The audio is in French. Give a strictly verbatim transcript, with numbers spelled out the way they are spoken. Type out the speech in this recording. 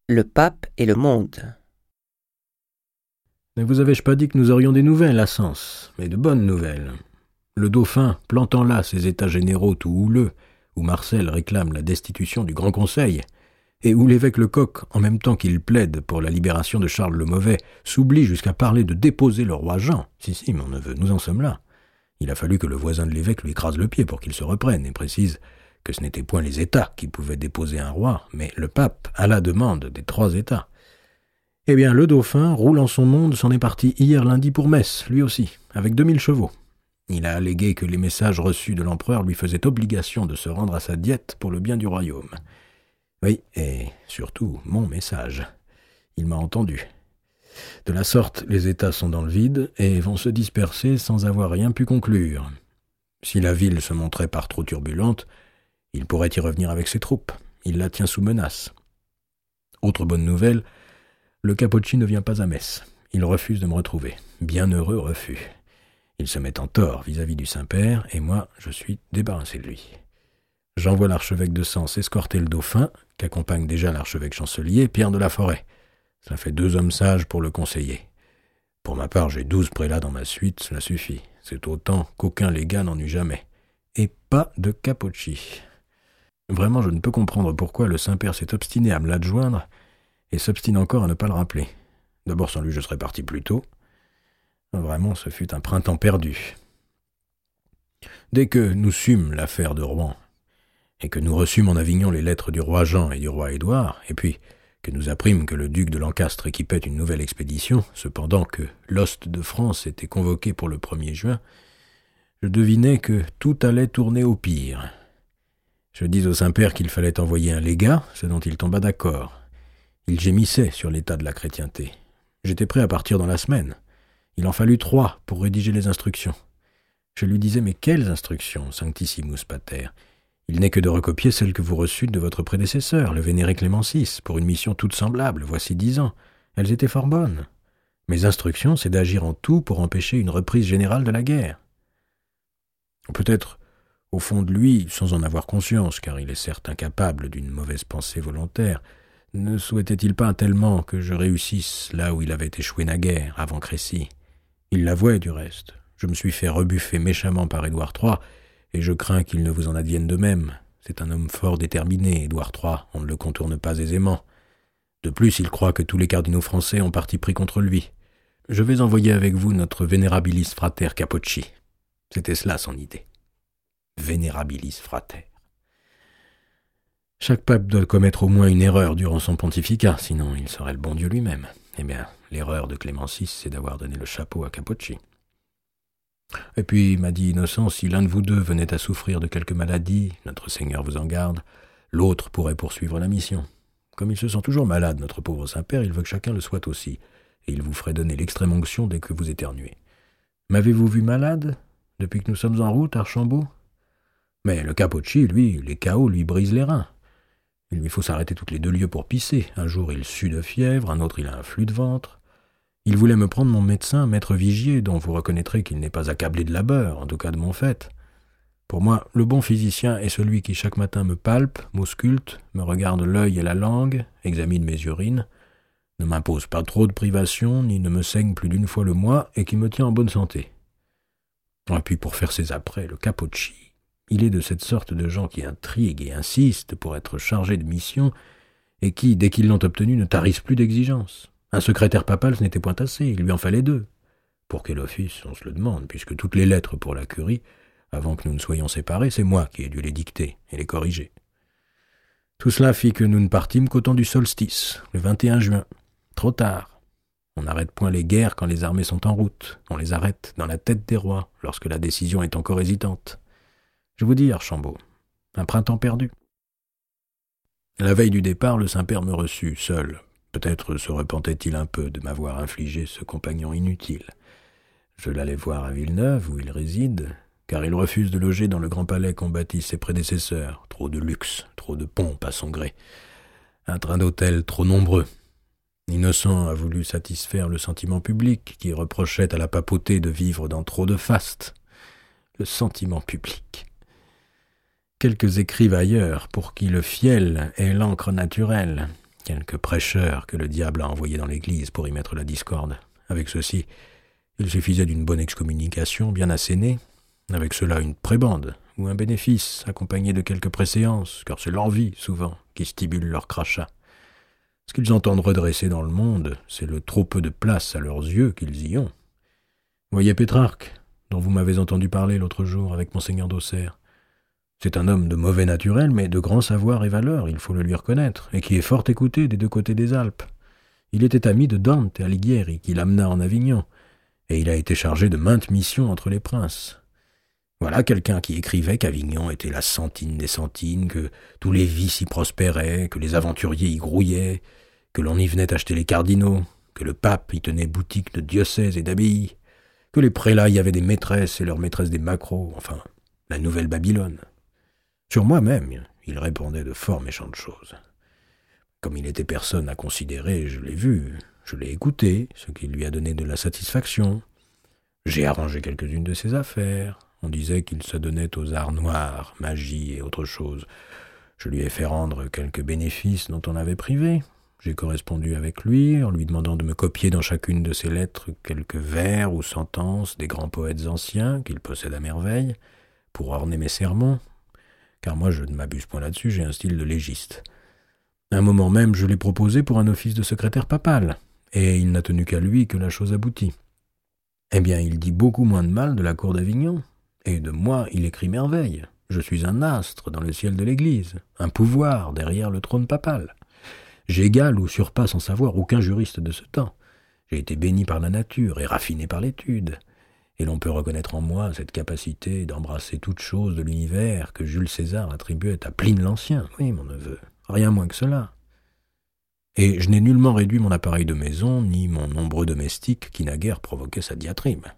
Le pape et le monde. Ne vous avais-je pas dit que nous aurions des nouvelles à Sens, mais de bonnes nouvelles? Le dauphin, plantant là ses états généraux tout houleux, où Marcel réclame la destitution du Grand Conseil, et où l'évêque Lecoq, en même temps qu'il plaide pour la libération de Charles le Mauvais, s'oublie jusqu'à parler de déposer le roi Jean. Si, si, mon neveu, nous en sommes là. Il a fallu que le voisin de l'évêque lui écrase le pied pour qu'il se reprenne, et précise que ce n'étaient point les États qui pouvaient déposer un roi, mais le pape, à la demande des trois États. Eh bien, le dauphin, roulant son monde, s'en est parti hier lundi pour Metz, lui aussi, avec deux mille chevaux. Il a allégué que les messages reçus de l'empereur lui faisaient obligation de se rendre à sa diète pour le bien du royaume. Oui, et surtout, mon message. Il m'a entendu. De la sorte, les États sont dans le vide et vont se disperser sans avoir rien pu conclure. Si la ville se montrait par trop turbulente, il pourrait y revenir avec ses troupes. Il la tient sous menace. Autre bonne nouvelle, le Capocci ne vient pas à Metz. Il refuse de me retrouver. Bienheureux refus. Il se met en tort vis-à-vis du Saint-Père, et moi, je suis débarrassé de lui. J'envoie l'archevêque de Sens escorter le dauphin, qu'accompagne déjà l'archevêque chancelier, Pierre de la Forêt. Cela fait deux hommes sages pour le conseiller. Pour ma part, j'ai douze prélats dans ma suite, cela suffit. C'est autant qu'aucun légat n'en eut jamais. Et pas de Capocci. Vraiment, je ne peux comprendre pourquoi le Saint-Père s'est obstiné à me l'adjoindre et s'obstine encore à ne pas le rappeler. D'abord, sans lui, je serais parti plus tôt. Vraiment, ce fut un printemps perdu. Dès que nous sûmes l'affaire de Rouen, et que nous reçûmes en Avignon les lettres du roi Jean et du roi Édouard, et puis que nous apprîmes que le duc de Lancastre équipait une nouvelle expédition, cependant que l'Hoste de France était convoqué pour le premier juin, je devinais que tout allait tourner au pire. Je dis au Saint-Père qu'il fallait envoyer un légat, ce dont il tomba d'accord. Il gémissait sur l'état de la chrétienté. J'étais prêt à partir dans la semaine. Il en fallut trois pour rédiger les instructions. Je lui disais, mais quelles instructions, Sanctissimus Pater? Il n'est que de recopier celles que vous reçûtes de votre prédécesseur, le vénéré Clément six, pour une mission toute semblable, voici dix ans. Elles étaient fort bonnes. Mes instructions, c'est d'agir en tout pour empêcher une reprise générale de la guerre. Peut-être, au fond de lui, sans en avoir conscience, car il est certes incapable d'une mauvaise pensée volontaire, ne souhaitait-il pas tellement que je réussisse là où il avait échoué naguère, avant Crécy? Il l'avouait, du reste. Je me suis fait rebuffer méchamment par Édouard trois, et je crains qu'il ne vous en advienne de même. C'est un homme fort déterminé, Édouard trois, on ne le contourne pas aisément. De plus, il croit que tous les cardinaux français ont parti pris contre lui. Je vais envoyer avec vous notre vénérabilis frater Capocci. C'était cela son idée. Vénérabilis frater. Chaque pape doit commettre au moins une erreur durant son pontificat, sinon il serait le bon Dieu lui-même. Eh bien, l'erreur de Clément six, c'est d'avoir donné le chapeau à Capocci. Et puis, m'a dit Innocent, si l'un de vous deux venait à souffrir de quelque maladie, notre Seigneur vous en garde, l'autre pourrait poursuivre la mission. Comme il se sent toujours malade, notre pauvre Saint-Père, il veut que chacun le soit aussi, et il vous ferait donner l'extrême onction dès que vous éternuez. M'avez-vous vu malade, depuis que nous sommes en route, Archambault? Mais le Capocci, lui, les chaos lui brisent les reins. Il lui faut s'arrêter toutes les deux lieues pour pisser. Un jour, il sue de fièvre, un autre, il a un flux de ventre. Il voulait me prendre mon médecin, maître Vigier, dont vous reconnaîtrez qu'il n'est pas accablé de labeur, en tout cas de mon fait. Pour moi, le bon physicien est celui qui chaque matin me palpe, m'ausculte, me regarde l'œil et la langue, examine mes urines, ne m'impose pas trop de privations, ni ne me saigne plus d'une fois le mois, et qui me tient en bonne santé. Et puis pour faire ses apprêts, le Capocci, il est de cette sorte de gens qui intriguent et insistent pour être chargés de mission, et qui, dès qu'ils l'ont obtenu, ne tarissent plus d'exigences. Un secrétaire papal, ce n'était point assez, il lui en fallait deux. Pour quel office, on se le demande, puisque toutes les lettres pour la curie, avant que nous ne soyons séparés, c'est moi qui ai dû les dicter et les corriger. Tout cela fit que nous ne partîmes qu'au temps du solstice, le vingt et un juin. Trop tard. On n'arrête point les guerres quand les armées sont en route. On les arrête dans la tête des rois, lorsque la décision est encore hésitante. Je vous dis, Archambault, un printemps perdu. La veille du départ, le Saint-Père me reçut, seul. Peut-être se repentait-il un peu de m'avoir infligé ce compagnon inutile. Je l'allais voir à Villeneuve, où il réside, car il refuse de loger dans le grand palais qu'ont bâti ses prédécesseurs. Trop de luxe, trop de pompe à son gré. Un train d'hôtel trop nombreux. Innocent a voulu satisfaire le sentiment public, qui reprochait à la papauté de vivre dans trop de faste. Le sentiment public. Quelques écrivent ailleurs pour qui le fiel est l'encre naturelle, quelques prêcheurs que le diable a envoyés dans l'église pour y mettre la discorde. Avec ceci, il suffisait d'une bonne excommunication bien assénée, avec cela une prébande ou un bénéfice accompagné de quelques préséances, car c'est l'envie, souvent, qui stimule leur crachat. Ce qu'ils entendent redresser dans le monde, c'est le trop peu de place à leurs yeux qu'ils y ont. Voyez Pétrarque, dont vous m'avez entendu parler l'autre jour avec monseigneur d'Auxerre. C'est un homme de mauvais naturel, mais de grand savoir et valeur, il faut le lui reconnaître, et qui est fort écouté des deux côtés des Alpes. Il était ami de Dante Alighieri, qui l'amena en Avignon, et il a été chargé de maintes missions entre les princes. Voilà quelqu'un qui écrivait qu'Avignon était la sentine des sentines, que tous les vices y prospéraient, que les aventuriers y grouillaient, que l'on y venait acheter les cardinaux, que le pape y tenait boutique de diocèse et d'abbaye, que les prélats y avaient des maîtresses et leurs maîtresses des maquereaux, enfin, la nouvelle Babylone. Sur moi-même, il répondait de fort méchantes choses. Comme il n'était personne à considérer, je l'ai vu, je l'ai écouté, ce qui lui a donné de la satisfaction. J'ai arrangé quelques-unes de ses affaires. On disait qu'il se donnait aux arts noirs, magie et autre chose. Je lui ai fait rendre quelques bénéfices dont on avait privé. J'ai correspondu avec lui, en lui demandant de me copier dans chacune de ses lettres quelques vers ou sentences des grands poètes anciens qu'il possède à merveille, pour orner mes sermons, car moi je ne m'abuse point là-dessus, j'ai un style de légiste. À un moment même, je l'ai proposé pour un office de secrétaire papal, et il n'a tenu qu'à lui que la chose aboutit. Eh bien, il dit beaucoup moins de mal de la cour d'Avignon, et de moi il écrit merveille. Je suis un astre dans le ciel de l'Église, un pouvoir derrière le trône papal. J'égale ou surpasse en savoir aucun juriste de ce temps. J'ai été béni par la nature et raffiné par l'étude, et l'on peut reconnaître en moi cette capacité d'embrasser toute chose de l'univers que Jules César attribuait à Pline l'Ancien. Oui, mon neveu, rien moins que cela. Et je n'ai nullement réduit mon appareil de maison, ni mon nombreux domestique qui naguère provoquait sa diatribe.